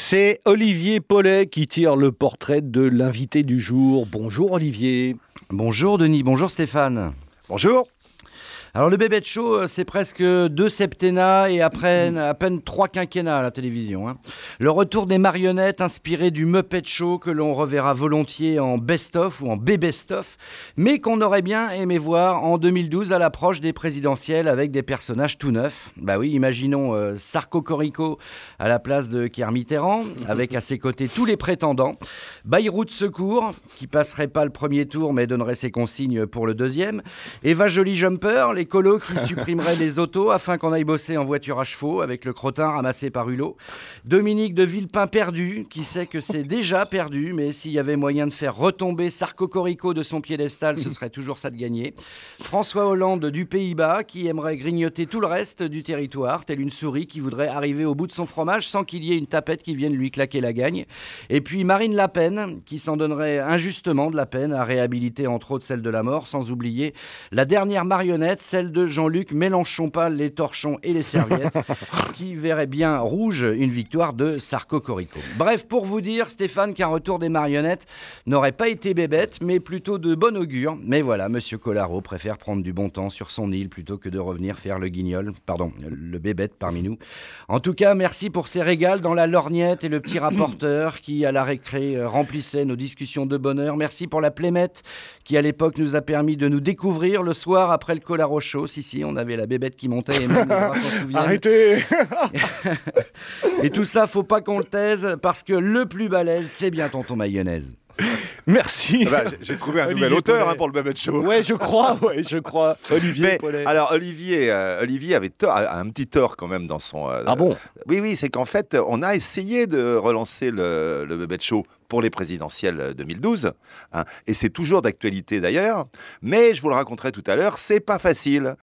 C'est Olivier Paulet qui tire le portrait de l'invité du jour. Bonjour Olivier. Bonjour Denis, bonjour Stéphane. Bonjour. Alors le Bébête Show, c'est presque 2 septennats et à peine 3 quinquennats à la télévision. Le retour des marionnettes inspiré du Muppet Show que l'on reverra volontiers en best-of ou en B-best-of, mais qu'on aurait bien aimé voir en 2012 à l'approche des présidentielles avec des personnages tout neufs. Bah oui, imaginons Sarko Corico à la place de Pierre Mitterrand, avec à ses côtés tous les prétendants. Bayrou de secours, qui passerait pas le premier tour mais donnerait ses consignes pour le deuxième. Eva Joly Jumper, les colos qui supprimeraient les autos afin qu'on aille bosser en voiture à chevaux avec le crottin ramassé par Hulot. Dominique de Villepin perdu, qui sait que c'est déjà perdu, mais s'il y avait moyen de faire retomber Sarko Corico de son piédestal, ce serait toujours ça de gagner. François Hollande du Pays-Bas, qui aimerait grignoter tout le reste du territoire, tel une souris qui voudrait arriver au bout de son fromage sans qu'il y ait une tapette qui vienne lui claquer la gagne. Et puis Marine Le Pen, qui s'en donnerait injustement de la peine à réhabiliter entre autres celle de la mort, sans oublier la dernière marionnette, celle de Jean-Luc Mélenchon, pas les torchons et les serviettes, qui verrait bien rouge une victoire de Sarko Corico. Bref, pour vous dire, Stéphane, qu'un retour des marionnettes n'aurait pas été bébête, mais plutôt de bon augure. Mais voilà, Monsieur Collaro préfère prendre du bon temps sur son île plutôt que de revenir faire le bébête parmi nous. En tout cas, merci pour ces régals dans la lorgnette et le petit rapporteur qui, à la récré, remplissait nos discussions de bonheur. Merci pour la plémette qui, à l'époque, nous a permis de nous découvrir le soir après le Collaro Show. Si, on avait la bébête qui montait et même les bras s'en souviennent. Arrêtez. Et tout ça, faut pas qu'on le taise parce que le plus balèze, c'est bien tonton mayonnaise. Merci. J'ai trouvé un Olivier nouvel auteur Paulet. pour le Bébête Show. Ouais, je crois. Olivier Paulet. Alors Olivier avait un petit tort quand même dans son. Ah bon ? Oui, c'est qu'en fait, on a essayé de relancer le Bébête Show pour les présidentielles 2012, et c'est toujours d'actualité d'ailleurs. Mais je vous le raconterai tout à l'heure, c'est pas facile